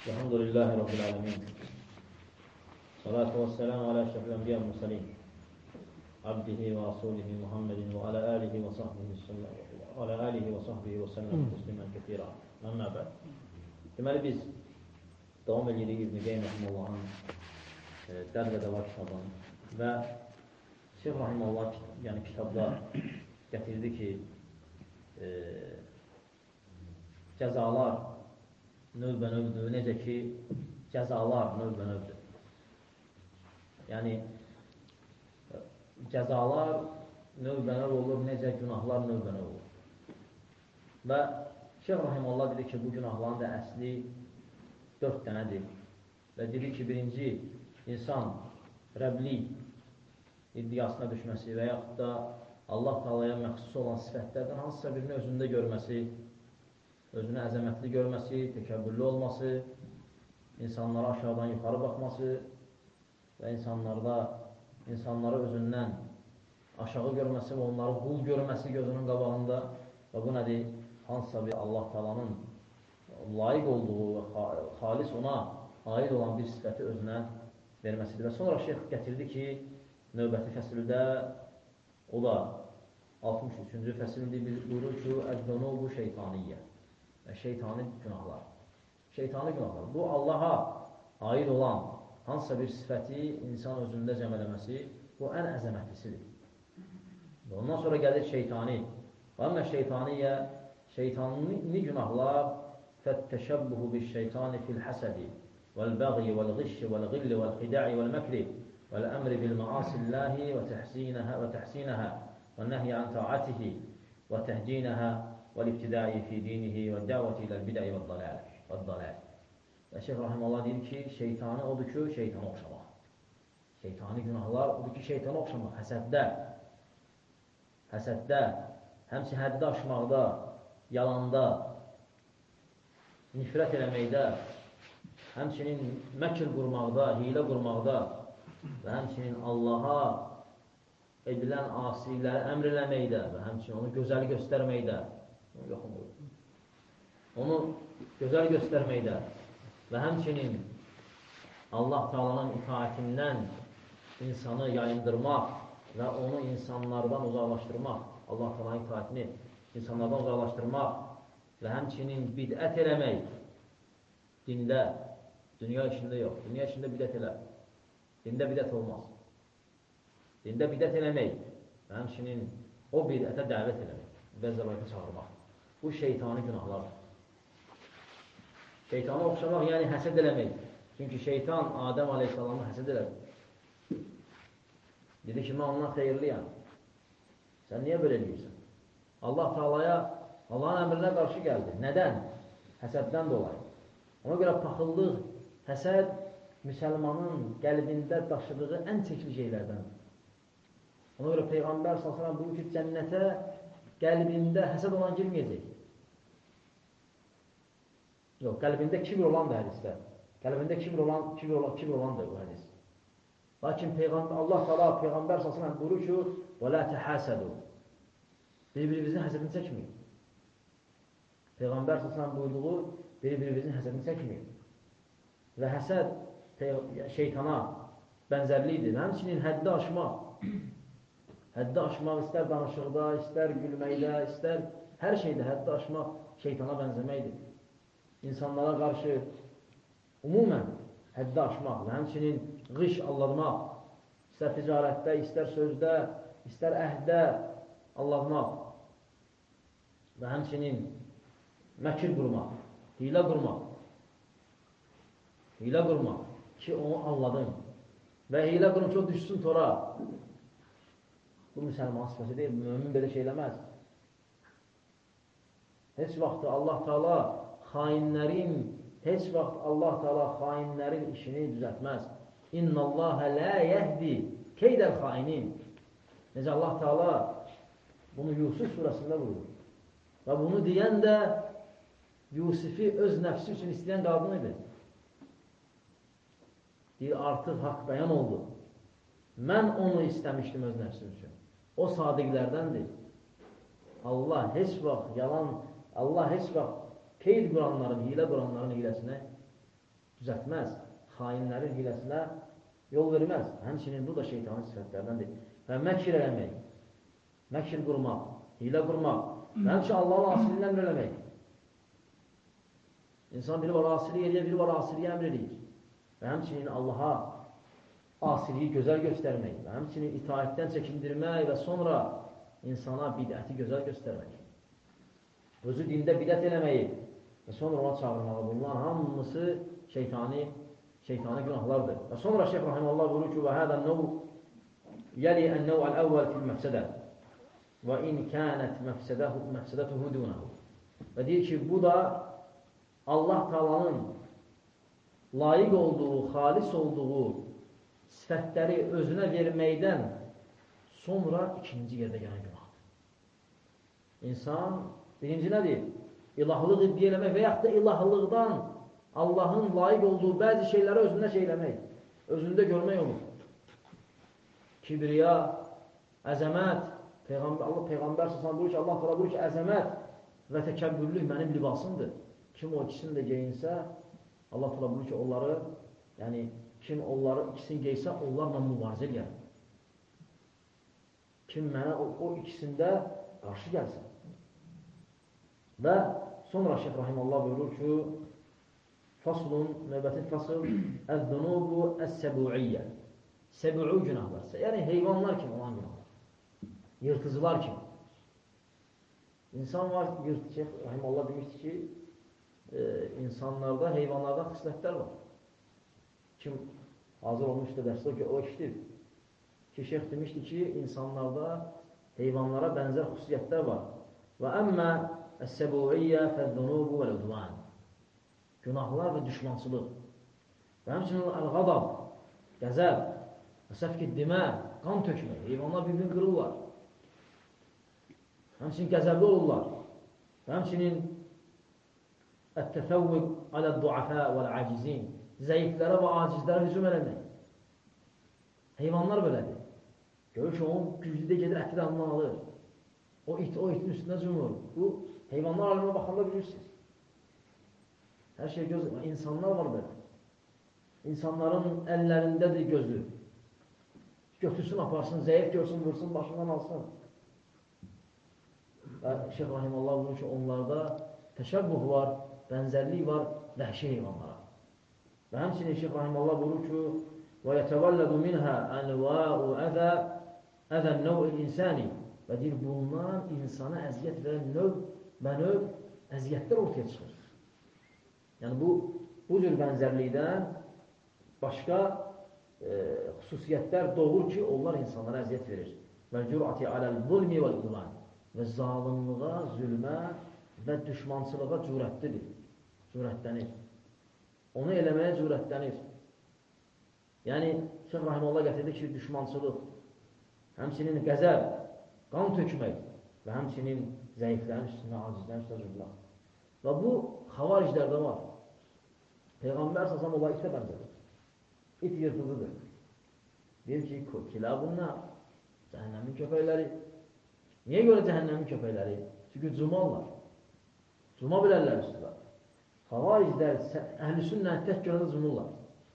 Elhamdülillahi Rabbil alemin. Salatu vesselamu ala eşrefil enbiya mursalin. Abdihi ve rasulihi Muhammedin ve ala alihi ve sahbihi ve sellem teslimen kethira. Amma ba'd. Deməli biz davam edirik İbn-i Qeym Rahimullah'ın Dərd və Dəva kitabını və Şeyh Rahimullah kitabda gətirdi ki cəzalar növbə-növdür, necə ki cəzalar növbə-növdür. Yəni cəzalar növbə-növ olur, necə günahlar növbə-növ olur. Və Şeyh Rahimullah dedi ki, bu günahların da əsli 4 dənədir. Və dedi ki, birinci, insan Rəblik iddiasına düşməsi və yaxud da Allah Taalaya məxsus olan sifətlərdən hansısa birini özündə görməsi, özünü əzəmətli görməsi, təkəbbürlü olması, insanlara aşağıdan yuxarı baxması və insanları özündən aşağı görməsi və onları qul görməsi gözünün qabağında və bu nədir? Hansısa bir Allah Taalanın layiq olduğu və xalis ona aid olan bir sifəti özünə verməsidir. Və sonra şeyx gətirdi ki, növbəti fəsildə o da 63-cü fəsildir, buyurur ki, əz-zunubu şeytaniyyə və şeytani günahlar. Şeytani günahlar. Bu, Allaha aid olan hansısa bir sifəti insan özündə cəm eləməsi, bu ən əzəmətlisidir. Ondan sonra gəlir şeytani. Və əmmə şeytaniyyə, şeytani günahlar fəttəşəbbuhu bil-şeytani fil-həsədi vəl-bəğyi vəl-ğişi vəl-ğilli vəl-xidə'i vəl-məkri vəl-əmri bil-məasillahi və təhsinəhə və-nəhy ən ta'atihi və təhcinəhə vəl-ibtidai fi dinihi və dəvəti ilə-bidəyi və-dalal. Və Şeyh Rahimullah deyir ki, şeytanı odur ki, şeytana oxşamaq. Şeytani günahlar odur ki, şeytana oxşamaq. Həsəddə, həmçə həddi aşmaqda, yalanda, nifrət eləməkdə, həmçinin məkr qurmaqda, hilə qurmaqda və həmçinin Allaha edilən asiləri əmr eləməkdə və həmçinin onu gözəl göstərməkdə, onu gözəl göstərməkdə və həmçinin Allah Taalanın itaətindən insanı yayındırmaq və onu insanlardan uzaqlaşdırmaq, Allah Taalanın itaətini insanlardan uzaqlaşdırmaq və həmçinin bidət eləmək dində, dünya işində yox, dünya işində bidət elə, dində bidət olmaz. Dində bidət eləmək və həmçinin o bidətə dəvət eləmək və zəvətə çağırmaq. Bu şeytani günahlardır. Şeytana oxşamaq, yəni həsəd eləmək. Çünki şeytan Adəm Aleyhisselamı həsəd elədi. Dedi ki, mən ondan xeyirliyəm. Sən niyə belə deyirsən? Allah Taalaya, Allahın əmrinə qarşı gəldi. Nədən? Həsəddən dolayı. Ona görə paxıllıq, həsəd müsəlmanın qəlbində daşıdığı ən çəkili şeylərdəndir. Ona görə Peyğəmbər s.ə.v buyurur ki, cənnətə qəlbində həsəd olan girməyəcək. Yox, qəlbində kibir olan da hədisdə. Qəlbində kibir olan da bu hədis. Lakin Allah Taala Peyğəmbər s.ə.v buyurur ki, وَلَا تَحَاسَدُوا Bir-birinizin həsədini çəkməyin. Peyğəmbər s.ə.v buyurduğu bir-birinizin həsədini çəkməyin. Və həsəd şeytana bənzərliyidir. Həmçinin həddi aşmaq. Həddi aşmaq istər danışıqda, istər gülməkdə, istər hər şeydə həddi aşmaq şeytana bənzəməkdir. İnsanlara qarşı umumən həddi aşmaq və həmçinin qış allatmaq, istər ticarətdə, istər sözdə, istər əhdə allatmaq və həmçinin məkir qurmaq, hilə qurmaq ki, onu alladın və hilə qurun ki, o düşsün tora. Bu müsəlman sifəsi deyil, mümin belə şey eləməz. Heç vaxt Allah Taala xainlərin işini düzəltməz. İnnallâhe lâ yehdi keydəl xainin. Necə Allah Taala bunu Yusuf surəsində buyurur. Və bunu deyən də Yusifi öz nəfsi üçün istəyən qadın idi. Deyir, artıq haqq bəyan oldu. Mən onu istəmişdim öz nəfsim üçün. O sadiqlərdəndir. Allah heç vaxt keyd quranların, hilə quranların hiləsinə düzəltməz, xainlərin hiləsinə yol verməz. Həmçinin bu da şeytanın sifətlərindəndir. Və məkr eləmək, məkr qurmaq, hilə qurmaq və həmçinin Allahın asilindən əmr eləmək. İnsan biri var asiliyi eləyir, biri var asiliyi əmr eləyir. Və həmçinin Allaha asiliyi gözəl göstərmək və həmçinin itaətdən çəkindirmək və sonra insana bidəti gözəl göstərmək. Özü dində bidət eləməyi və sonra ona çağırmalı. Bunlar hamısı şeytani günahlardır. Və sonra Şeyh Rahimullah buyurur ki, وَهَذَا النَّوْ يَلِي النَّوْعَ الْأَوَّلِ فِي الْمَفْسَدَةِ وَاِنْ كَانَتْ مَفْسَدَتُهُ دُونَهُ. Və deyir ki, bu da Allah Taala'nın layiq olduğu, xalis olduğu sifətləri özünə verməkdən sonra ikinci yerdə gələn günahdır. İnsan birinci nədir? İlahlıq iddia eləmək və yaxud da ilahlıqdan Allahın layiq olduğu bəzi şeyləri özündə şeyləmək, özündə görmək olur. Kibriya, əzəmət, Allah Peyğəmbər səsən buyur ki, Allah Teala buyur ki, əzəmət və təkəbbürlük mənim libasımdır. Kim o ikisini də geyinsə, Allah Teala buyur ki, onları, yəni kim onları ikisini geysə, onlarla mübarizə gəlir. Kim mənə o ikisində qarşı gəlsin. Və sonra Şeyh Rahimullah buyurur ki, faslun, növbəti fasıl, əz-zunubu əs-səbu'iyyə. Səbu'u günahlar. Yəni heyvanlar kimi olan günahlar. Yırtıcılar kimi. İnsan var, Şeyh Rahimullah demişdi ki, insanlarda, heyvanlarda xislətlər var. Kim hazır olmuşdu dərsdə ki, o işdir. Ki, şeyh demişdi ki, insanlarda heyvanlara bənzər xüsusiyyətlər var. Və əmmə əs-səbu'iyyə fəz-zunubu vəl-udvan. Günahlar və düşmançılıq. Və həmçinin əl-qadab, qəzəb, və səfk-i-dimə, qan tökmək. Heyvanlar bir-birini qırırlar. Həmçinin qəzəbli olurlar. Və həmçinin ət-təfəvvüq alə-du'afə vəl-acizin. Zəiflərə və acizlərə hücum eləmək. Heyvanlar belədir. Görür ki, onun güclüdə gedir, əti də ondan alır. O itin üstünə cümür. Bu, heyvanlar aləminə baxanda bilirsiniz. Hər şey göz, insanlar var belə. İnsanların əllərindədir gözü. Götürsün, aparsın, zəif görsün, vursun, başından alsın. Və Şeyh Rahimullah buyurur ki, onlarda təşəbbuh var, bənzərlik var vəhşi heyvanlara. Və həmçinin Şeyh Rahimullah buyurur ki, وَيَتَوَلَّدُ مِنْهَا أَنْوَاءُ أَذَى النَّوْءِ الْإِنسَانِ. Və deyir, bundan insana əziyyət verən növ əziyyətlər ortaya çıxır. Yəni, bu cür bənzərlikdən başqa xüsusiyyətlər doğur ki, onlar insanlara əziyyət verir. وَالْجُرْعَةِ عَلَى الظُّلْمِ وَالْقُلَانِ. Və zalımlığa, zülmə və düşmançılığa cürətlidir. Cürətlənir. Onu eləməyə cürətlənir. Yəni, Şeyh Rahimullah gətirdi ki, düşmançılıq, həmçinin qəzəb, qan tökmək və həmçinin zəiflərin üstünə, acizlərin üstünə cürlər. Və bu, xavariclərdə var. Peyğəmbər səsəm ola itə bənzədir. İt yırtıcıdır. Deyir ki, kilabunlar, cəhənnəmin köpəkləri. Niyə görə cəhənnəmin köpəkləri? Çünki cumarlar. Cuma bilərlər üstülər. Xavariclər, əhl-i-sünnə tək görəndə cumurlar.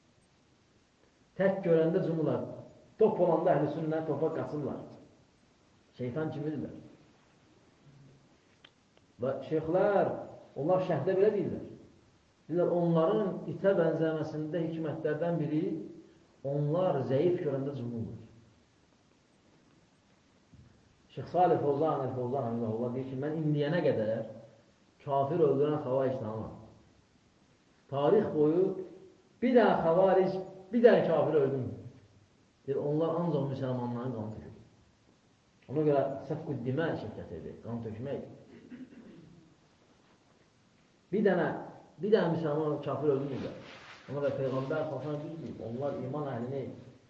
Tək görəndə cumurlar. Top olanda əhl-i-sünnə topa qaçırlar. Şeytan kimidirlər. Və şeyxlər, onlar şəhdə belə deyirlər. Deyirlər, onların itə bənzəməsində hikmətlərdən biri, onlar zəif görəndə cumurlar. Şeyx Salih Fovzan Allah deyir ki, mən indiyənə qədər kafir öldürən xavaric tanımam. Tarix boyu bir dənə xavaric, bir dənə kafir öldürmür. Deyir, onlar ancaq müsəlmanların qan tökür. Ona görə səfqüddimə şirkətidir, qan tökmək. Bir dənə müsəlman kafir öldürmürlər. Ona və Peyğəmbər salsana bilməyib, onlar iman əhlini,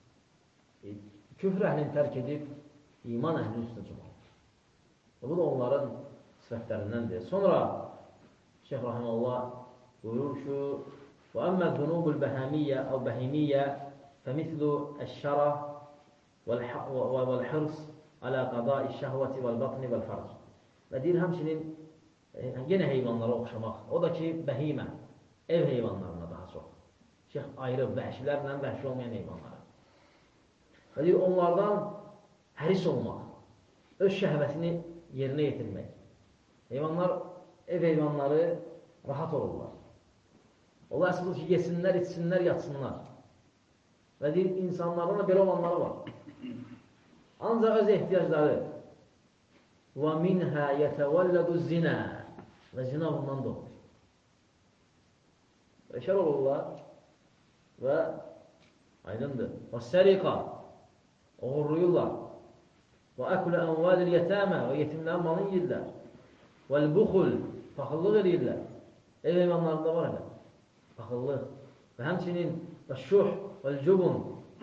küfr əhlini tərk edib, iman əhlini üstünə cumar. Bu da onların sifətlərindəndir. Sonra Şeyh Rahimullah buyurur ki, وَأَمَّا الذُّنُوبُ الْبَهَمِيَّةِ أَوْ بَهِمِيَّةِ فَمِثْلُ الشَّرَةِ وَالْحِرْصِ عَلَى قَضَاءِ الشَّهْوَةِ وَالْبَطْنِ وَالْفَرْجِ. Və deyir, həmçinin yenə heyvanlara oxşamaq. O da ki, bəhimə, ev heyvanlarına daha çox. Şeyh ayırıb vəhşilərlə vəhşi olmayan heyvanları. Və deyir, onlardan həris olmaq, öz şəhvətini yerinə yetirmək. Heyvanlar, ev heyvanları rahat olurlar. Onlar əsasız ki, yesinlər, içsinlər, yatsınlar. Və deyir, insanlardan da belə olanları var. Ancaq öz ehtiyacları وَمِنْهَا يَتَوَلَّدُ الزِّنَا və zina bundan doğur. Beşər olurlar və aydındır. وَالسَّرِقَ oğurluyurlar. وَأَكُلَ أَنْوَالِ الْيَتَامَ və yetimlərin malını yiyirlər. وَالْبُخُلْ paxıllıq edirlər. Ev heyvanlarında var elə. Paxıllıq. Və həmçinin وَالشُّحْ وَالْجُبُنْ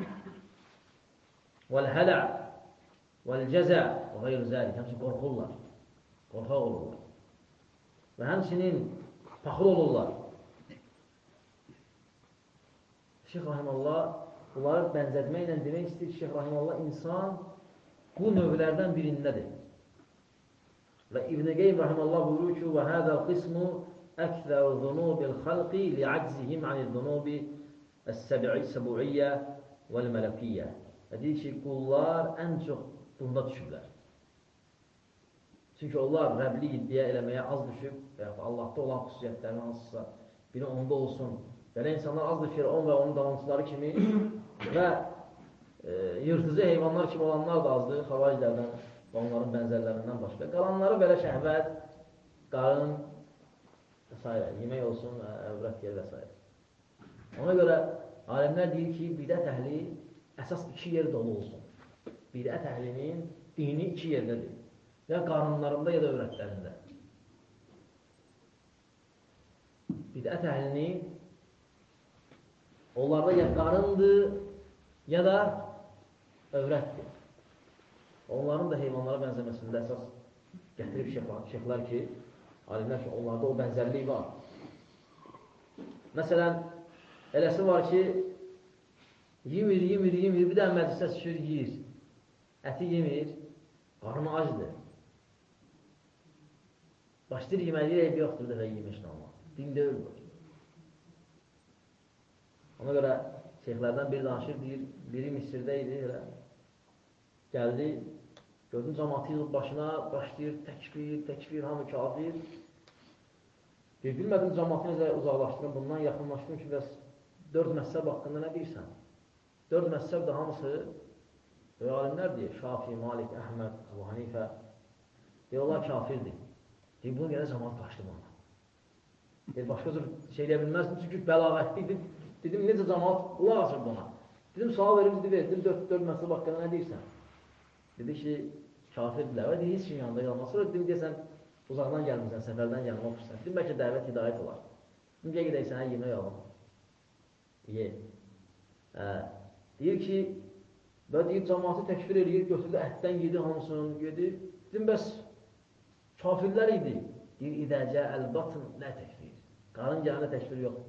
وَالْهَلَعْ وَالْجَزَعْ və qeyr zəlik. Həmçinin qorxurlar. Qorxaq olurlar. Və həmçinin paxıl olurlar. Şeyh Rahimallah bunları bənzətməklə demək istəyir ki, Şeyh Rahimallah insan bu növlərdən birindədir. Və İbn-i Qeym Rahimallah buyurur ki, وَهَذَا الْقِسْمُ أَكْثَرُ ذُنُوبِ الْخَلْقِ لِعَجْزِهِمْ عَنِ الذُّنُوبِ السَّبُعِيَّةِ وَالْمَلَكِيَّةِ Və deyir ki, qullar ən çox bunda düşüblər. Çünki onlar Rəbli iddia eləməyə az düşüb və ya Allahda olan xüsusiyyətlərini hansısa biri onda olsun. Belə insanlar azdır Firavun və onun davamçıları kimi və yırtıcı heyvanlar kimi olanlar da azdır, xavariclərdən və onların bənzərlərindən başqa. Qalanları belə şəhvət, qarın və s. yemək olsun, əvrət yer və s. Ona görə alimlər deyir ki, bidət əhli əsas iki yer dolu olsun. Bidət əhlinin dini iki yerdədir. Ya qarınlarında, ya da övrətlərində. Bidət əhlinin onlarda ya qarındır, ya da övrətdir. Onların da heyvanlara bənzəməsində əsas gətirib şeyxlər ki, alimlər ki, onlarda o bənzərlik var. Məsələn, eləsi var ki, yemir, bir də məclisə düşür, yiyir. Əti yemir, qarnı acdır. Başlayır yeməliyə, ev yoxdur, bir dəfə yemişlə olmaq. Dində ölmür. Ona görə şeyxlərdən biri danışır, deyir, biri Misirdə idi, elə. Gəldi, gördüm cəmatı yığıb başına, başlayır, təkfir, hamı kafir. Bilmədim cəmatı necə uzaqlaşdırım, bundan yaxınlaşdım ki, bəs 4 məzhəb haqqında nə deyirsən? 4 məzhəb də hamısı və alimlər deyir, Şafi, Malik, Əhməd, Əbu Hanifə, deyirlər kafirdir. Deyir, bunu görə cəmat qaçdı bana. Deyir, başqa cür şey eləyə bilməzdim, çünki bəlağətlidir. Dedim, necə cəmat qulaq açır buna? Dedim, sual verim, dedim, 4 məzhəb haqqında nə deyirsən? Dedi ki, kafirdirlər və deyir, heç kim yanında qalmaz. Sonra dedim, deyəsən, uzaqdan gəlmirsən, səfərdən gəlmə oxursan. Dedim, bəlkə dəvət, hidayət olar. Dedim, gəl gedək sənə yemək alım. Ye. Deyir ki, və deyir, cəmatı təkfir edir, götürdü, ətdən yedi hamısını yedi. Dedim, bəs kafirlər idi. Deyir, İdəcə əl-batın nə təkfir? Qarın gəlində təkfir yox.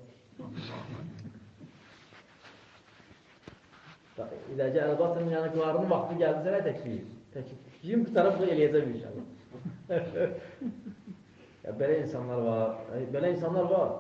İdəcə əl-batın, yəni qarının vaxtı gəldisə nə təkfir? Yiyim bu tərəf eləyəcəm inşallah. Belə insanlar var. Belə insanlar var.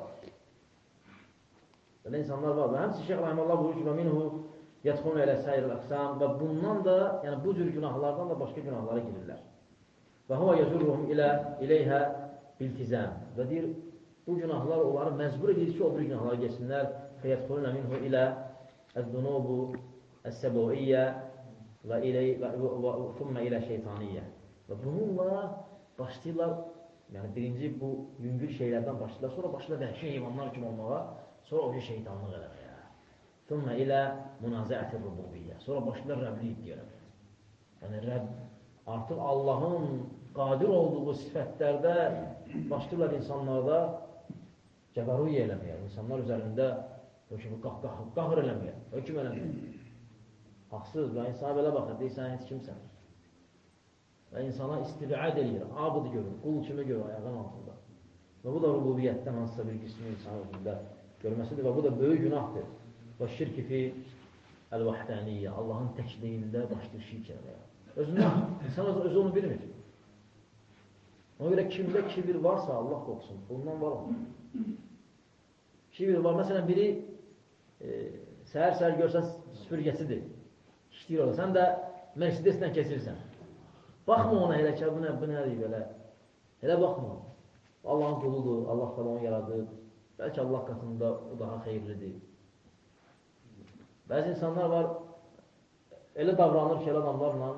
Belə insanlar var. Və həmçə Şeyh Rahimallah buyur ki, və minhu yətxunu elə səyir əqsam və bundan da, yəni bu cür günahlardan da başqa günahlara girirlər. Və huvə yəcurruhum iləyhə biltizəm. Və deyir, bu günahlar onları məcbur edir ki, o bir günahlara geçsinlər. Fəyətxulunə minhu ilə əz-zunubu əs-səbuiyyə və thumma ilə şeytaniyyə. Və bununla başlayırlar, yəni birinci bu yüngül şeylərdən başlayırlar, sonra başlayırlar vəhşi heyvanlar kimi olmağa, sonra o ki şeytanlıq eləməyə. Thumma ilə münazəəti rububiyyə. Sonra başlayırlar Rəbli iddia eləməyə. Yəni Rəbb artıq Allahın qadir olduğu sifətlərdə başlayırlar insanlarda cəbəruyyə eləməyə, insanlar üzərində qahr eləməyə, hökm eləməyə. Haqsız və insana belə baxır, deyirsən, heç kimsən. Və insana istibiad edir, abıd görür, qul kimi görür ayağın altında. Və bu da rububiyyətdən hansısa bir qismi insan özündə görməsidir və bu da böyük günahdır. Və şirk-i fi əl-vahdəniyyə, Allahın təkliyində başlayır şirk eləməyə. İnsan özü onu bilmir. Ona görə kimdə kibir varsa Allah qorxsun, bundan var olur. Kibir var, məsələn biri səhər görsən süpürgəsidir, işləyir orada. Sən də Mercedes-lə keçirsən. Baxma ona elə ki, bu nədir belə. Elə baxma. Allahın quludur, Allah da onu yaradır. Bəlkə Allah qatında o daha xeyirlidir. Bəzi insanlar var, elə davranır ki, elə adamlarla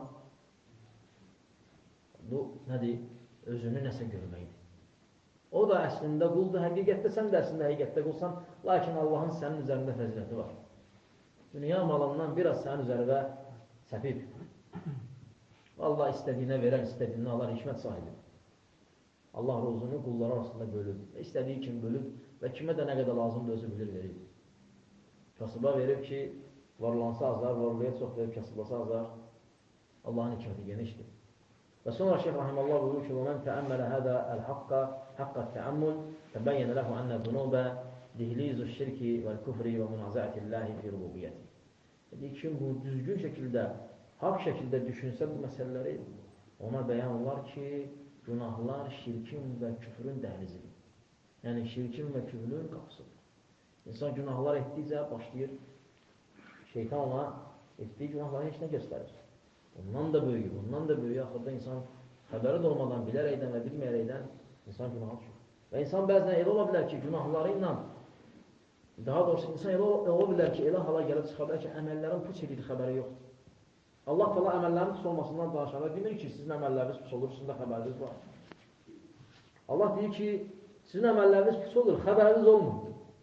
bu nədir? Özünü nəsə görməkdir. O da əslində quldur, həqiqətdə sən də əslində həqiqətdə qulsan, lakin Allahın sənin üzərində fəziləti var. Dünya malından biraz sənin üzərində səpib. Allah istədiyinə verər, istədiyinə alar, hikmət sahibi. Allah ruzunu qullar arasında bölüb, istədiyi kimi bölüb və kimə də nə qədər lazımdır özü bilir, verir. Kasıba verib ki, varlansa azar, varlıya çox verib, kasıblasa azar. Allahın hikməti genişdir. Və sonra Şeyh Rahimallah buyurur ki, وَمَنْ تَأَمَّلَ هَذَا الْحَقَّ حَقَّ التَّأَمُّلِ تَبَيَّنَ لَهُ أَنَّ الذُّنُوبَ دِهْلِيزُ الشِّرْكِ وَالْكُفْرِ وَمُنَازَعَةِ اللّٰهِ فِي رُبُوبِيَّتِهِ. Kim bu düzgün şəkildə, haqq şəkildə düşünsə bu məsələləri, ona bəyan olar ki, günahlar şirkin və küfrün dəhlizidir. Yəni, şirkin və küfrün qapısıdır. İnsan günahlar etdikcə başlayır, şeytan ona etdiği günahları heç nə göstərir. Ondan da böyüyür, ondan da böyüyür. Axırda insan xəbəri də olmadan, bilərəkdən və bilməyərəkdən insan günaha düşür. Və insan bəzən elə ola bilər ki, günahları ilə, daha doğrusu insan elə ola bilər ki, elə hala gəlib çıxa bilər ki, əməllərin pus edir, xəbəri yoxdur. Allah təala əməllərin pus olmasından danışanda demir ki, sizin əməlləriniz pus olur, sizin də xəbəriniz var. Allah deyir ki, sizin əməlləriniz pus olur, xəbəriniz olmur.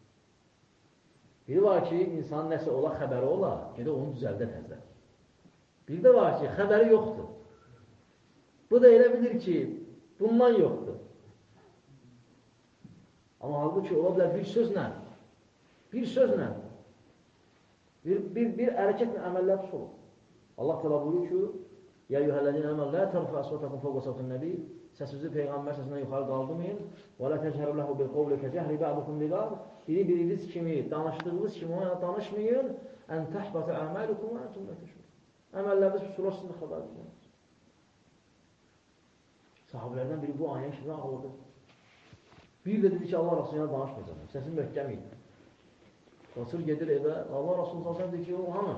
Biri var ki, insanın nəsə ola, xəbəri ola, gedə onu düzəldə təzlər. Bir də var ki, xəbəri yoxdur. Bu da elə bilir ki, bundan yoxdur. Amma halbuki ola bilər bir sözlə, bir hərəkətlə əməllər pus olur. Allah təala buyurur ki, Ya eyyuhəllezine əmən la tərfə əsvətəkum fəvqə savtun nəbi, səsinizi Peyğəmbər səsindən yuxarı qaldırmayın və la təcəru ləhu bil qovli kəcəhri bə'dukum liqab, biriniz kimi, danışdığınız kimi ona danışmayın, ən təhbətə əməlukum və əntum lətəşur. Əməlləriniz püsürlər, sizin də xəbəriniz olmaz. Sahabələrdən biri bu ayəni kimi ağladı. Bir də dedi ki, Allah Rasuluna danışmayacaq, səsin möhkəm idi. Qaçır gedir evə, Allah Rasuluna dedi ki, o hanı?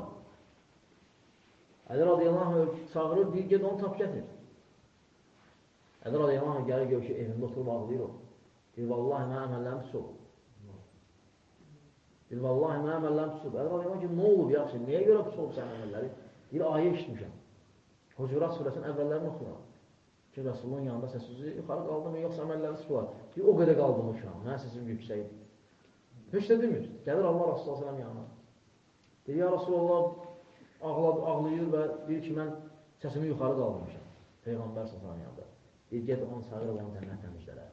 Əli radiyallahu anh çağırır, deyir, ged onu tap gətir. Əli radiyallahu anh gəlir, gör ki, evində oturub ağlayır o. Deyir, vallahi mənə əməllərim pis olub. Deyir, vallahi mənə əməllərim pis olub. Əli radiyallahu anh ki, nə olub yaxşı, niyə görə pis olub sənin əməlləri? Deyir, ayə işitmişəm. Hucurat surəsinin əvvəllərini oxuyuram. Ki, Rasulun yanında səsizi yuxarı qaldırmı, yoxsa əməlləri pis olar. Deyir, o qədər qaldırmışam, mənə səsim yüksəkdir. Heç də demir, gəlir Allah Rasulullah sələm yanına. Deyir, ya Rasulullah, ağlayır və deyir ki, mən səsimi yuxarı qaldırmışam. Peyğəmbər səsinin yanında. Deyir, ged onu çağırıb onu təmizlərər.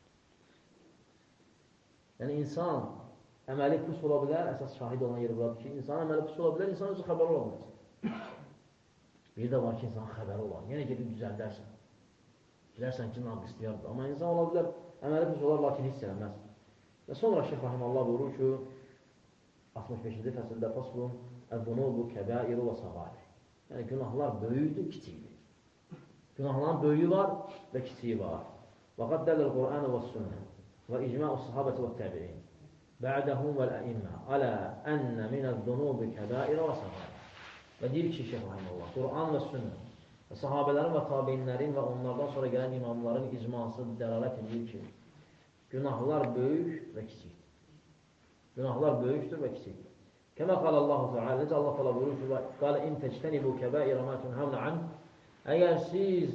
Yəni, insan əməli pis ola bilər, əsas şahid olan yeri buradır ki, insan əməli pis ola bilər, insan özü xəbər ola bilər. Bir də var ki, insan xəbəri olan, yenə gedib düzəldərsən. Bilərsən ki, naqistiyardır. Amma insan ola bilər, əməli pis olar, lakin hiss eləməz. Və sonra Şeyh Rahimallah buyurur ki, 65-ci fəsildə faslun əz-zunubu kəbairu və səğair. Yəni, günahlar böyükdür, kiçikdir. Günahların böyüyü var və kiçiyi var. Və qad dəlləl Qur'anı və sünnə və icma'u sahabəti və təbi'in bə'dəhum vəl-əimmə alə ənnə minəz-zunubu kəbairə və səğair. Və deyir ki, Şeyh Rahimallah, Qur'an və sünnə və sahabələrin və tabeinlərin və onlardan sonra gələn imamların icması dəlalət edir ki, günahlar böyük və kiçikdir. Günahlar böyükdür və kiçikdir. Kəmə qalallahu Teala, necə Allah Teala buyurur ki, qalə in təctənibu kəbairə mə tunhavna an. Əgər siz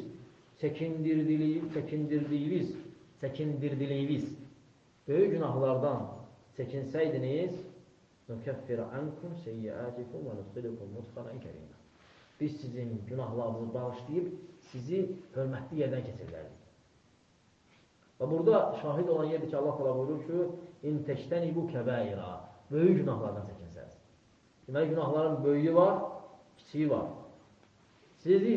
çəkindirdiyiniz böyük günahlardan çəkinsəydiniz, nükəffirə ankum seyyiətikum və nudxilukum mudxalan kərimə. Biz sizin günahlarınızı bağışlayıb, sizi hörmətli yerdən keçirlərdik. Və burada şahid olan yerdir ki, Allah Teala buyurur ki, in təctənibu kəbairə, böyük günahlardan çəkinsəz. Deməli, günahların böyüyü var, kiçiyi var. Sizi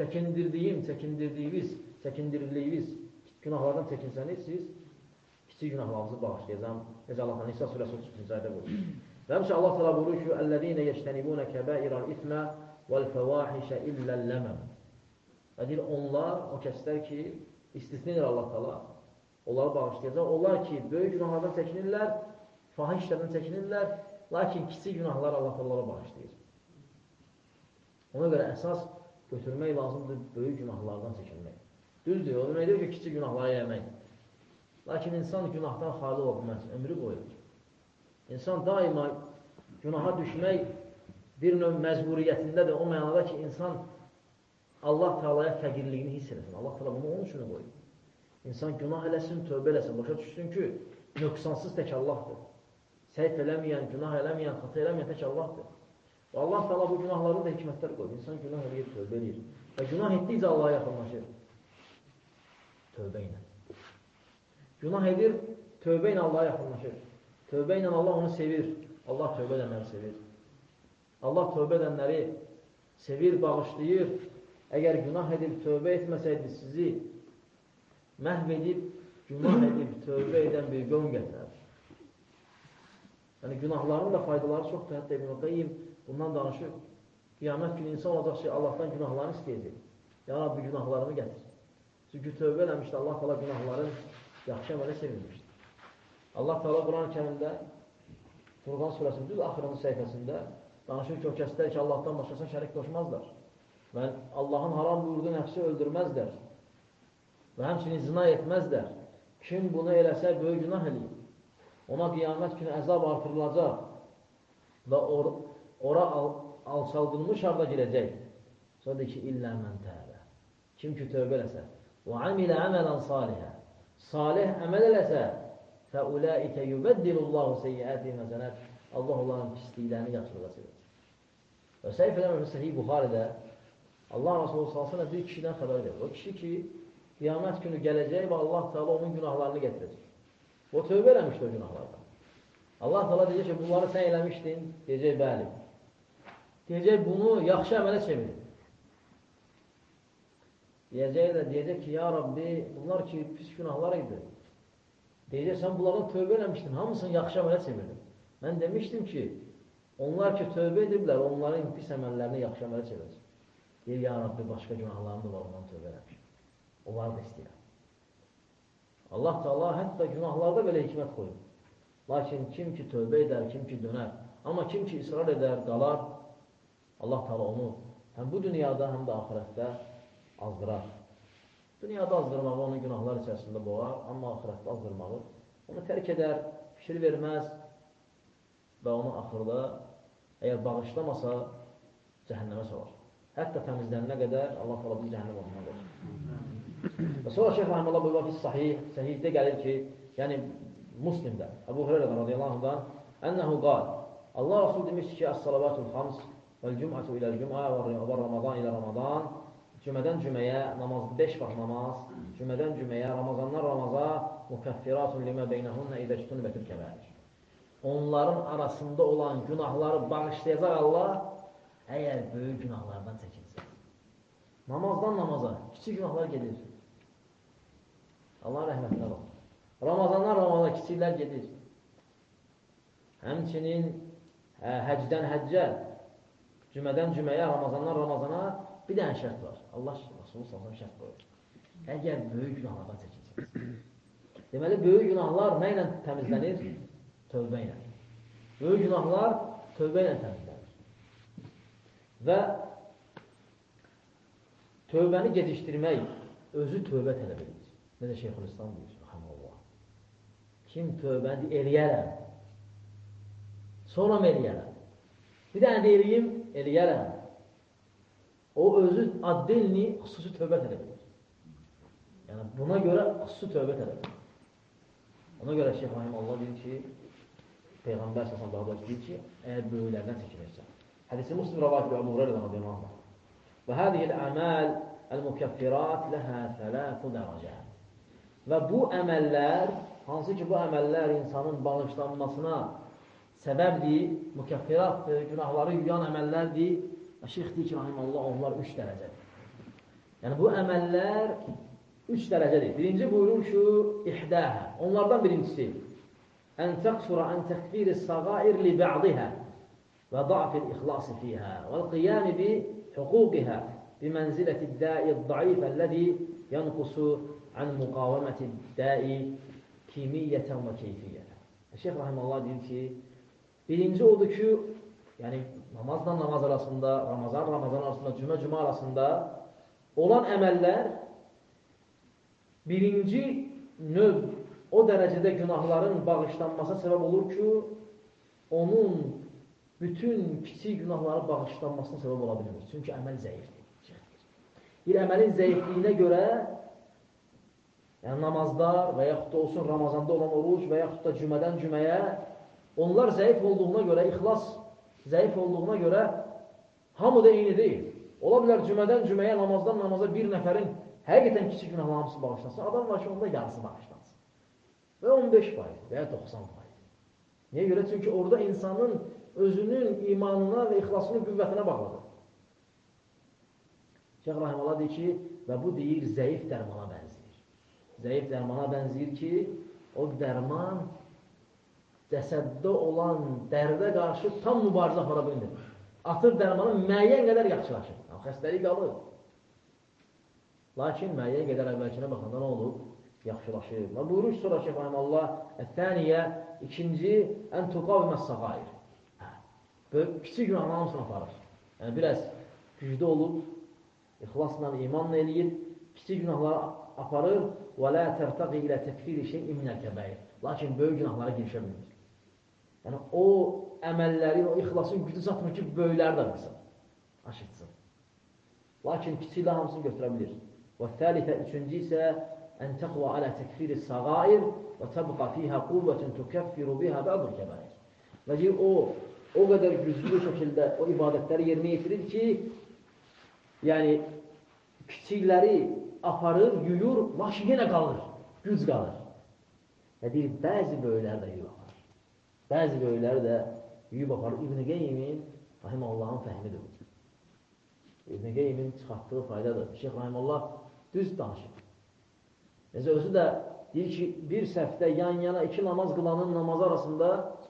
çəkindirdiyiniz günahlardan çəkinsəniz, siz kiçik günahlarınızı bağışlayacağım. Necə Allah Nisa surəsi 33-cü ayədə buyurur. Və həmçə Allah təala buyurur ki, "Ellezine yectenibuna kebaira'l isma vel fawahisha illa al-lamam." Və deyir, onlar, o kəslər ki, istisna edir Allah təala, onları bağışlayacaq. Onlar ki, böyük günahlardan çəkinirlər, fahiş işlərdən çəkinirlər, Lakin kiçik günahlar Allah onlara bağışlayır. Ona görə əsas götürmək lazımdır böyük günahlardan çəkinmək. Düzdür, o demək deyir ki, kiçik günahları eləmək. Lakin insan günahdan xali olmaz, ömrü boyu. İnsan daima günaha düşmək bir növ məcburiyyətindədir. O mənada ki, insan Allah Teala'ya fəqirliyini hiss eləsin. Allah Teala bunu onun üçün qoyur. İnsan günah eləsin, tövbə eləsin. Başa düşsün ki, nöqsansız tək Allahdır. Səhv eləməyən, günah eləməyən, xata eləməyən tək Allahdır. Və Allah Teala bu günahları da hikmətlər qoyur. İnsan günah eləyir, tövbə eləyir. Və günah etdikcə Allah'a yaxınlaşır. Tövbə ilə. Günah edir, tövbə ilə Allah'a yaxınlaşır. Tövbə ilə Allah onu sevir. Allah tövbə edənləri sevir. Allah tövbə edənləri sevir, bağışlayır. Əgər günah edib, tövbə etməsəydi sizi məhv edib, günah edib, tövbə edən bir qövm gətirər. Yəni, günahların da faydaları çoxdur. Hətta İbn-i Qayyim bundan danışır. Qiyamət günü insan olacaq şey, Allahdan günahlarını istəyəcək. Ya Rabbi, günahlarımı gətir. Çünki tövbə eləmişdi, Allah Teala günahların yaxşı əmələ sevilmişdi. Allah Teala Quran-ı Kərimdə, Furqan surəsinin düz axırıncı səhifəsində danışır ki, o kəslər ki, Allahdan başqasına şərik qoşmazlar. Və Allahın haram buyurduğu nəfsi öldürməzlər. Və həmçinin zina etməzlər. Kim bunu eləsə, böyük günah eləyir. Ona qiyamət günü əzab artırılacaq və ora alçaldılmış halda girəcək. Sonra deyir ki, illə mən təbə. Kim ki, tövbə eləsə, və amilə əmələn salihə. Salih əməl eləsə, fəuləikə yübəddilullahu seyyiətihim həsənət. Allah onların pisliklərini yaxşılığa sevəcək. Və səhif eləmək Səhih Buxaridə Allah Resulü salsana bir kişidən xəbər verir. O kişi ki, qiyamət günü gələcək və Allah Teala onun günahlarını gətirəcək. O tövbə eləmişdi o günahlardan. Allah Teala deyəcək ki, bunları sən eləmişdin, deyəcək, bəli. Deyəcək, bunu yaxşı əmələ çevirin. Deyəcək ki, ya Rabbi, bunlar ki, pis günahlar idi. Deyəcək, sən bunların tövbə eləmişdin, hamısını yaxşı əmələ çevirdin. Mən demişdim ki, onlar ki, tövbə ediblər, onların pis əməllərini yaxşı əmələ çevirəcək. Deyir, ya Rabbi, başqa günahlarım da var, ondan tövbə eləmişdim. Onları da istəyirəm. Allah Teala hətta günahlarda belə hikmət qoyur. Lakin kim ki tövbə edər, kim ki dönər, amma kim ki israr edər, qalar, Allah Teala onu həm bu dünyada, həm də axirətdə azdırar. Dünyada azdırmağı onun günahlar içərisində boğar, amma axirətdə azdırmağı onu tərk edər, fikir verməz və onu axırda əgər bağışlamasa cəhənnəmə salar. Hətta təmizlənənə qədər Allah Teala bizi cəhənnəm olmağa qoyur. Və sonra Şeyh Rahiməllah buyurur ki, sahihdə gəlir ki, yəni Müslimdə, Əbu Hüreyrədən radiyallahu anhudan, ənəhu qal, Allah Rasul demiş ki, əs-salavatul xams vəl-cüm'atu iləl-cüm'a və Ramazan ilə Ramazan, cümədən cüməyə, namaz 5 vaxt namaz, cümədən cüməyə, Ramazandan Ramaza, mukaffiratun limə beynəhunə idəctun bətül kəbəir. Onların arasında olan günahları bağışlayacaq Allah, əgər böyük günahlardan çəkinsə. Namazdan namaza, kiçik günahlar gedir. Allah rəhmətinə bax. Ramazandan Ramaza kiçiklər gedir. Həmçinin həcdən həccə, cümədən cüməyə, Ramazandan Ramazana bir dənə şərt var. Allah Rasulü sallallahu şərt qoyur. Əgər böyük günahlardan çəkinsiniz. Deməli, böyük günahlar nə ilə təmizlənir? Tövbə ilə. Böyük günahlar tövbə ilə təmizlənir. Və tövbəni gedişdirmək özü tövbə tələb edir. Necə Şeyxülislam deyir, rəhməllah. Kim tövbəni eləyərəm, sonra mı eləyərəm? Bir dənə deyirəm, eləyərəm. O özü addilini xüsusi tövbə tələb edir. Yəni buna görə xüsusi tövbə tələb edir. Ona görə Şeyx Rahiməllah deyir ki, Peyğəmbər səsən daha doğrusu deyir ki, əgər böyüklərdən çəkinirsən. Hədisi Müslim rəvayət Əbu Hüreyrədən radiyallahu anh. Və hədihil əməl əl-mükəffirat ləhə thələfu dərəcət. Və bu əməllər, hansı ki bu əməllər insanın bağışlanmasına səbəbdir, mükəffiratdır, günahları yuyan əməllərdir. Və şeyx deyir ki, rahiməllah, onlar 3 dərəcədir. Yəni bu əməllər 3 dərəcədir. Birinci buyurur ki, ihdəhə. Onlardan birincisi, ən təqsura ən təkfir-i səğair li bə'dihə və da'fil ixlası fiyhə və qiyami bi hüquqihə bi mənziləti dəi zayif əlləzi yanqusu ən müqaviməti dəi kimiyyətən və keyfiyyətən. Şeyx Rahiməllah deyir ki, Birinci odur ki, yəni namazla namaz arasında, Ramazan arasında, cümə arasında olan əməllər birinci növ o dərəcədə günahların bağışlanmasına səbəb olur ki, onun bütün kiçik günahların bağışlanmasına səbəb ola bilmir. Çünki əməl zəifdir. Bir əməlin zəifliyinə görə, yəni namazlar və yaxud da olsun Ramazanda olan oruç və yaxud da cümədən cüməyə, onlar zəif olduğuna görə, ixlas zəif olduğuna görə hamı da eyni deyil. Ola bilər cümədən cüməyə, namazdan namaza bir nəfərin həqiqətən kiçik günahların hamısı bağışlansın. Adam var ki, onda yarısı bağışlansın. Və 15% və ya 90%. Niyə görə? Çünki orada insanın özünün imanına və ixlasının qüvvətinə bağlıdır. Şeyh Rahimullah deyir ki, və bu deyir zəif dərmana bənzəyir. Zəif dərmana bənzəyir ki, o dərman cəsəddə olan dərdə qarşı tam mübarizə apara bilmir. Atır dərmanı müəyyən qədər yaxşılaşır. Yəni, xəstəlik qalır. Lakin müəyyən qədər əvvəlkinə baxanda nə olur? Yaxşılaşır. Və buyurur sonra Şeyh Rahimullah, Ət-Təniyə, ikinci, ən tuqavməs sağayir. Kiçik günahın hamısını aparır. Yəni, biraz güclü olub, ixlasla, imanla eləyir, kiçik günahları aparır və lə tərtəqi ilə təkfir şeyin minəl kəbəir. Lakin böyük günahlara girişə bilmir. Yəni, o əməllərin, o ixlasın gücü çatmır ki, böyükləri də bilsin, aşıtsın. Lakin kiçiklə hamısını götürə bilir. Və thəlithə, üçüncü isə ən təqva alə təkfir səğair və təbqa fiyhə quvvətun tükəffiru bihə bəbul kəbəir. Və deyir, o qədər güclü şəkildə o ibadətləri yerinə yetirir ki, yəni kiçikləri aparır, yuyur, lakin yenə qalır, güc qalır. Və deyir, bəzi böyüklər də yuyub aparır. Bəzi böyüklər də yuyub aparır. İbn-i Qeymin, Rahiməllahın fəhmidir bu. İbn-i Qeymin çıxartdığı faydadır. Şeyh Rahiməllah düz danışır. Necə özü də deyir ki, bir səhvdə yan-yana iki namaz qılanın namazı arasında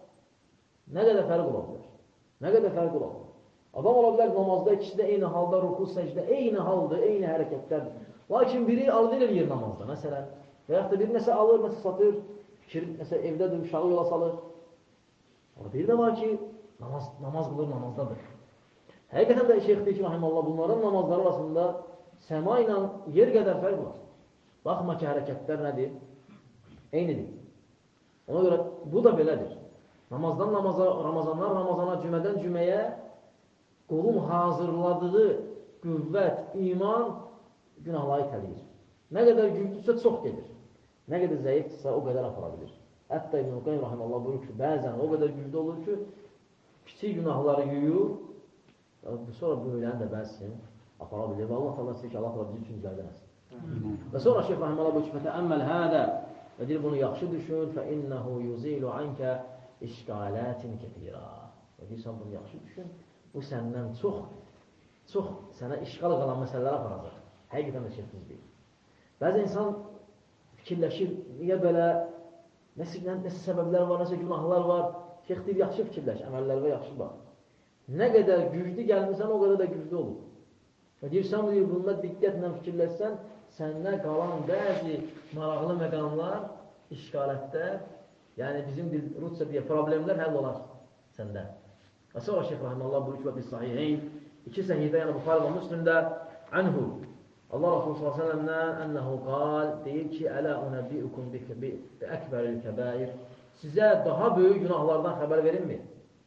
nə qədər fərq ola bilər? Nə qədər fərq ola bilər? Adam ola bilər namazda, ikisi də eyni halda, ruku, səcdə, eyni haldır, eyni hərəkətlərdir. Lakin biri aldır eləyir namazda, məsələn. Və yaxud da biri nəsə alır, nəsə satır, fikir, nəsə evdədir, uşağı yola salır. Amma biri də var ki, namaz qılır, namazdadır. Həqiqətən də Şeyx deyir ki, Rahimallah, bunların namazları arasında səma ilə yer qədər fərq var. Baxma ki, hərəkətlər nədir? Eynidir. Ona görə bu da belədir. Namazdan namaza, Ramazandan Ramazana, cümədən cüməyə qulun hazırladığı qüvvət, iman günahları itələyir. Nə qədər güclüsə çox gedir. Nə qədər zəifdirsə o qədər apara bilir. Hətta İbn-i Qayyim Rahiməllah buyurur ki, bəzən o qədər güclü olur ki, kiçik günahları yuyur, sonra böyüləni də bəzsin apara bilir. Və Allah Allah istəyir ki, Allah Allah bizi üçün düzəldən etsin. Və sonra Şeyh Rahiməllah buyurur ki, fətəəmməl hədə və deyir, bunu yaxşı düşün, fəinnəhu yuzilu ankə işqalətin kətirə. Və deyirsən, bunu yaxşı düşün, bu səndən çox sənə işqal qalan məsələlər aparacaq. Həqiqətən də şeyh deyir. Bəzi insan fikirləşir, niyə belə, nəsə səbəblər var, nəsə günahlar var. Şeyh deyir, yaxşı fikirləş, əməllərə yaxşı bax. Nə qədər güclü gəlmirsən, o qədər də güclü olur. Və deyirsən, bunda diqqətlə fikirləşsən, səndə qalan bəzi maraqlı məqamlar, işqalətlər, yəni bizim Rusça deyə problemlər həll olar səndə. Və sonra Şeyh Rahiməllah buyurur ki, və biz sahiheyn, iki səhiyyə, yəni Buxarı və Müslimdə, anhu, Allah Rasulü s.ə.v-dən ənəhu qal, deyir ki, ələ unəbbiukum bi əkbəril kəbəir, sizə daha böyük günahlardan xəbər verilmir.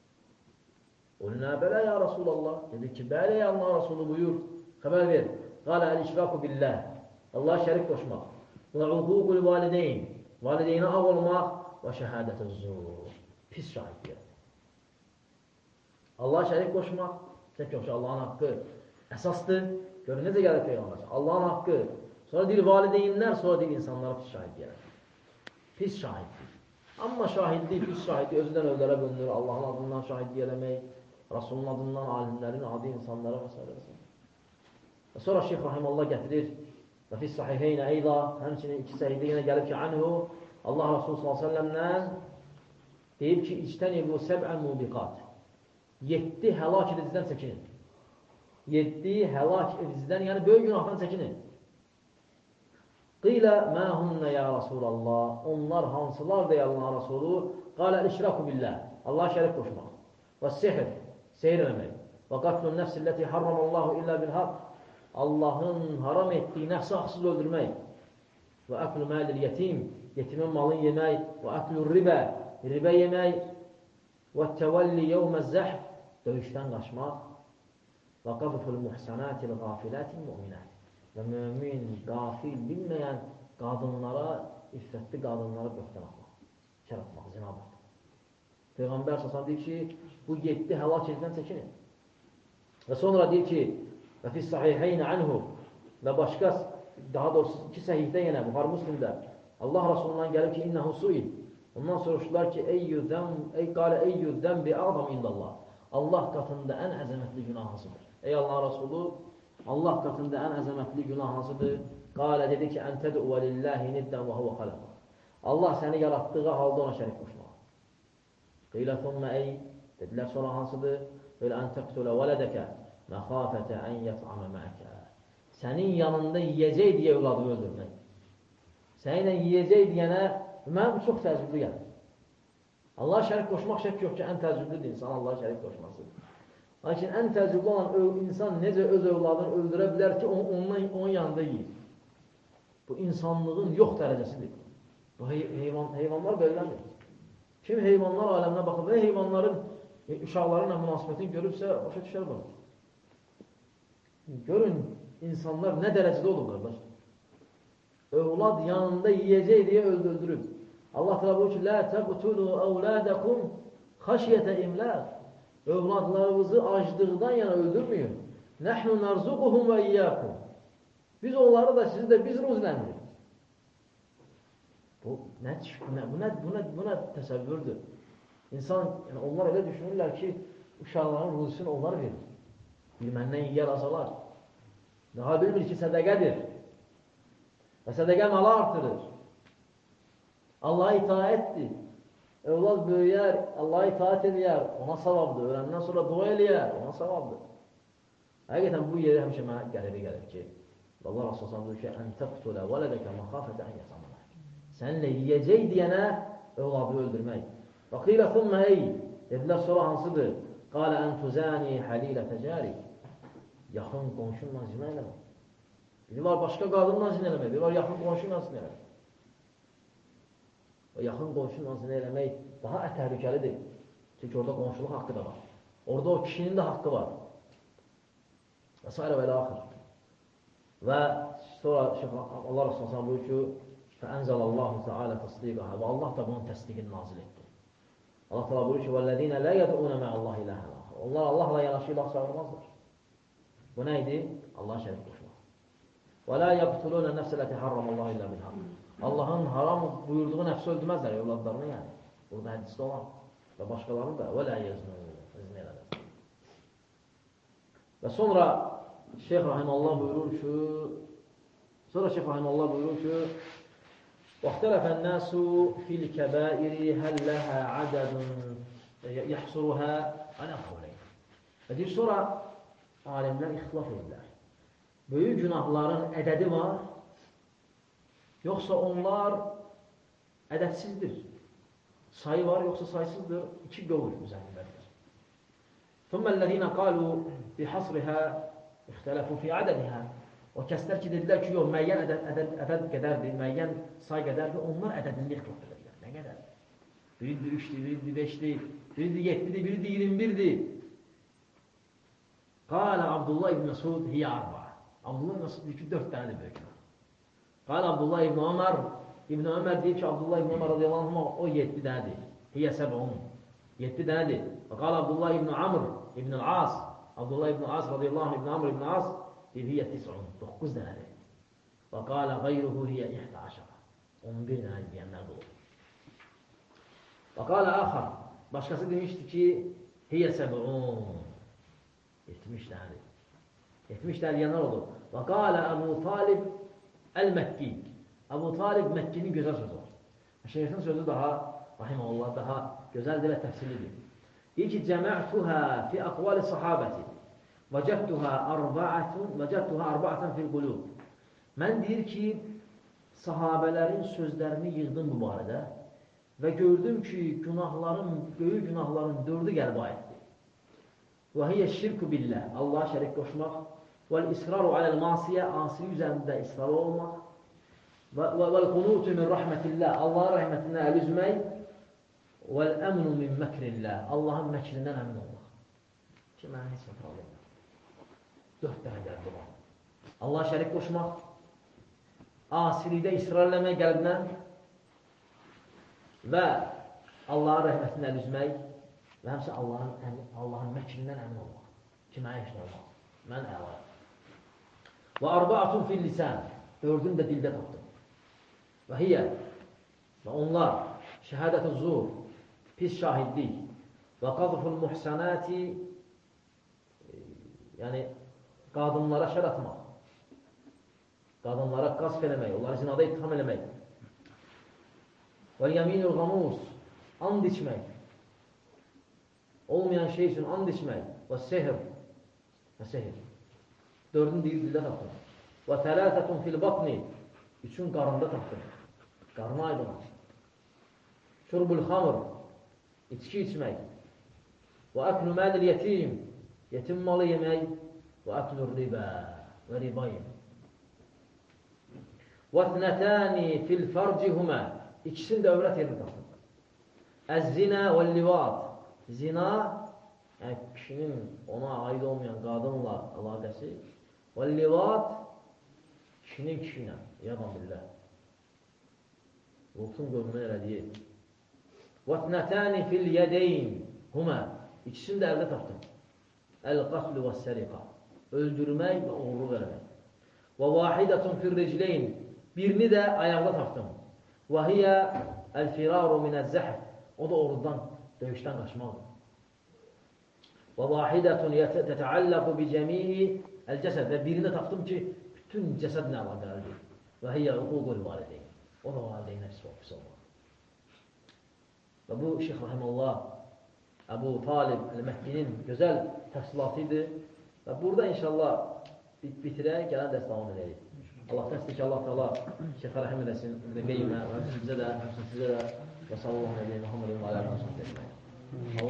Qulnə bələ ya Rasulallah, dedi ki, bələ ya Allah Rasulü buyur, xəbər ver. Qalə əl-işraku billəh, Allah şərik qoşmaq, və uququl valideyn, valideynə ağ olmaq və şəhədət-i zur, pis şahiddir. Allah şərik qoşmaq, tək yoxsa Allahın haqqı əsasdır. Görün, necə gəlir Peyğəmbər? Allahın haqqı, sonra deyir valideynlər, sonra deyir insanlara pis şahid gəlir. Pis şahiddir. Amma şahidlik, pis şahidlik özüdən övlərə bölünür. Allahın adından şahidlik eləmək, Rasulun adından, alimlərin adı insanlara məsələsi. Və sonra Şeyh Rahiməllah gətirir və fis sahiheynə eyda, həmçinin iki səhiyyə yenə gəlib ki, anhu, Allah Rasulü s.ə.v-dən deyib ki, içtənibu səb'ən mubiqat. 7 həlak ediciden çəkinin. 7 həlak ediciden, yəni böyük günahdan çəkinin. Qilə mə hunnə ya Rasulallah. Onlar hansılar deyə Allah Rasulü? Qalə işraku billah. Allah şərik qoşmaq. Və sihr, seyir eləmək. Və qatlun nəfsilləti harramallahu illə bilhaq. Allahın haram etdiyi nəfsi haqsız öldürmək. Və əklu məlil yetim, yetimin malını yemək. Və əklu ribə, ribə yemək. Və təvəlli yevməz-zəhf, döyüşdən qaçmaq. Və qadful muhsanatil qafilətil müminət. Və mümin, qafil, bilməyən qadınlara, iffətli qadınlara böhtən atmaq, kər atmaq, zinabat. Peyğəmbər s.ə.v deyir ki, bu 7 həlak edildən çəkinin. Və sonra deyir ki, və fis sahiheyn anhu, və başqa, daha doğrusu 2 səhihdə yenə, Buxar Müslimdə, Allah Rasulundan gəlib ki, innəhu suil. Ondan soruşdular ki, qalə eyyüzzəm bi a'zam indallah. Allah qatında ən əzəmətli günah hansıdır? Ey Allah Rasulü, Allah qatında ən əzəmətli günah hansıdır? Qalə dedi ki, ən təd'u lillahi niddən və huvə xaləqə. Allah səni yaratdığı halda ona şərik qoşmaq. Qeylə thumma ey, dedilər sonra hansıdır? Qeylə ən təqtülə vələdəkə məxafətə ən yət'amə məəkə. Sənin yanında yiyəcək deyə evladını öldürmək. Səninlə yiyəcək deyənə, mən bu çox təəccüblü gəlir. Allah şərik qoşmaq şək yox ki, ən təəccüblüdür insan Allah şərik qoşması. Lakin ən təəccüblü olan insan necə öz evladını öldürə bilər ki, onun yanında yiyir. Bu insanlığın yox dərəcəsidir. Bu heyvanlar belədir. Kim heyvanlar aləminə baxıb və heyvanların uşaqlarına münasibətini görübsə, başa düşər bunu. Görün, insanlar nə dərəcədə olur, qardaş. Övlad yanında yiyəcək deyə öldürüb. Allah təala buyurur ki, "Lə təqtulu əvladakum xəşyətə imlaq." Övladlarınızı aclıqdan yana öldürməyin. Nəhnu narzuquhum və iyyakum. Biz onları da sizi də biz ruzləndirik. Bu nə təsəvvürdür? İnsan, yəni onlar elə düşünürlər ki, uşaqların ruzisini onlar verir. Bilməndən yiyər azalar. Daha bilmir ki, sədəqədir. Və sədəqə malı artırır. Allah'a itaətdir. Evlad böyüyər, Allah'a itaət edər, ona savabdır. Öləndən sonra dua eləyər, ona savabdır. Həqiqətən bu yerə həmişə mənə qəribə gəlir ki, Allah Rasulullah deyir ki, ən təqtulə vələdəkə məxafətə ən yəsaməmək. Səninlə yiyəcək deyənə evladı öldürmək. Və qilə thumma ey, dedilər sonra hansıdır? Qalə ən tuzəni həlilə təcərik. Yaxın qonşunla zina eləmək. Biri var başqa qadınla zina eləmək, biri var yaxın qonşunla zina eləmək. Və yaxın qonşunla zina eləmək daha təhlükəlidir. Çünki orada qonşuluq haqqı da var. Orada o kişinin də haqqı var. Və s. və ilə axır. Və sonra Allah Rasulullah buyur ki, فَأَنْزَلَ اللّٰهُ تَعَالَى تَصْدِيقَهَا Və Allah da bunun təsdiqini nazil etdi. Allah Teala buyur ki, وَالَّذ۪ينَ لَا يَدْعُونَ مَعَ اللّٰهِ إِلَهًا آخَرَ Onlar Allahla yanaşı ilah çağırmazlar. Bu neydi? Allah'a şərik qoşmaq. وَلَا يَقْتُلُونَ النَّفْسَ الَّتِي حَرَّمَ اللّٰهُ إِلَّا بِالْحَقِّ Allah'ın haram buyurduğu nəfsi öldürməzlər evladlarını yəni. Burada hədisdə olan və başqalarını da وَلَا يَزْنُونَ izin elədir. Və sonra Şeyh Rahimallah buyurur ki وَاخْتَلَفَ النَّاسُ فِي الْكَبَائِرِ هَلْ لَهَا عَدَدٌ يَحْصُرُهَا عَلَى قَوْلَيْنِ Və deyir, sonra alimlər ixtilaf edirlər. Böyük günahların ədədi var, yoxsa onlar ədədsizdir. Sayı var, yoxsa saysızdır. İki qövl üzərindədir. ثُمَّ الَّذ۪ينَ قَالُوا بِحَصْرِهَا اِخْتَلَفُوا فِي عَدَدِهَا O kəslər ki, dedilər ki, yox, müəyyən ədəd qədərdir, müəyyən say qədərdir, onlar ədədində ixtilaf edirlər. Nə qədərdir? Biridir 3'dir, biridir 5'dir, biridir 7'dir, biridir 21'dir. Qala Abdullah ibn Məsud hiyə arba. Abdullah ibn Məsud deyir ki, 4 dənədir böyük günah. Qala Abdullah ibn Ömər, İbn Ömər deyir ki, Abdullah ibn Ömər radiyallahu anh, o 7 dənədir. Hiyə səb'un. 7 dənədir. Və qala Abdullah ibn Amr ibn As, Abdullah ibn As radiyallahu anh, ibn Amr ibn As, deyir, hiyə 9 dənədir. Və qala qayruhu hiyə 11. 11 dənədir deyənlər də olur. Və qala axar, başqası demişdi ki, hiyə səb'un. 70 dənədir. 70 dənə deyənlər olur. Və qala Əbu Talib Əl-Məkki. Əbu Talib Məkkinin gözəl sözü var. Şeyxin sözü daha, rahiməhullah, daha gözəldir və təfsilidir. Deyir ki, cəmə'tuhə fi əqvali sahabəti. Vəcədtuhə arba'atan fil qulub. Mən deyir ki, sahabələrin sözlərini yığdım bu barədə və gördüm ki, böyük günahların 4-ü qəlbə aiddir. Və hiyə şirku billah, Allaha şərik qoşmaq, vəl-israru aləl-masiyə, asi üzərində israr olmaq, vəl-qunutu min rəhmətillah, Allahın rəhmətindən əl üzmək, vəl-əmnu min məkrillah, Allahın məkrindən əmin olmaq. Ki, mənə heç nə problem yox. 4 dənə qəlbi var. Allaha şərik qoşmaq, asilikdə israr eləmək qəlbdən və Allahın rəhmətindən əl üzmək və həmsə Allahın məkrindən əmin olmaq. Ki, mənə heç nə olmaz. Mən əlayım. Və arba'atun fil lisan, 4-ünü də dildə tapdım. Və hiyə, və onlar şəhədət-ü zur, pis şahidlik və qadful muhsanati, yəni qadınlara şər atmaq, qadınlara qasf eləmək, onları zinada ittiham eləmək, və yəminul qamus, and içmək, olmayan şey üçün and içmək, və sehr, və sehr. 4-ünü deyir, dildə tapdım. Və tələətətun fil batni, 3-ün qarında tapdım. Qarına aydın. Şurbul xamr, içki içmək. Və əklu mədil yetim, yetim malı yemək. Və əklur ribə, və riba yemək. Və tnətəni fil farcihumə, ikisini də övrət yerini tapdım. Əz-zinə və livat, zina, yəni kişinin ona aid olmayan qadınla əlaqəsi, və livat, kişinin kişinə, yadan billah. Lutun qövmünə elədiyi. Və tnətəni fil yədeyn, humə, ikisini də əldə tapdım. Əl-qatlu və səriqa, öldürmək və uğurluq eləmək. Və vahidətun fil ricleyn, birini də ayaqda tapdım. Və hiyə əl-firaru minəz-zəhf, o da oğrudan, döyüşdən qaçmaqdır. Və vahidətun tətəalləqu bi cəmihi əl-cəsəd, və birini də tapdım ki, bütün cəsədlə əlaqəlidir. Və hiyə hüququl valideyn, o da valideynə pis olmaq. Və bu, Şeyx Rahimullah, Əbu Talib Əl-Məhdinin gözəl təfsilatı və burada inşallah bitirək, gələn dərs davam edəyik. Allah təsdik ki, Allah Teala Şeyx Rəhim edəsin, qeymə və sizə də və sallallahu aleyhi və Muhammedin və aleyhi və sallallahu aleyhi və sallallahu.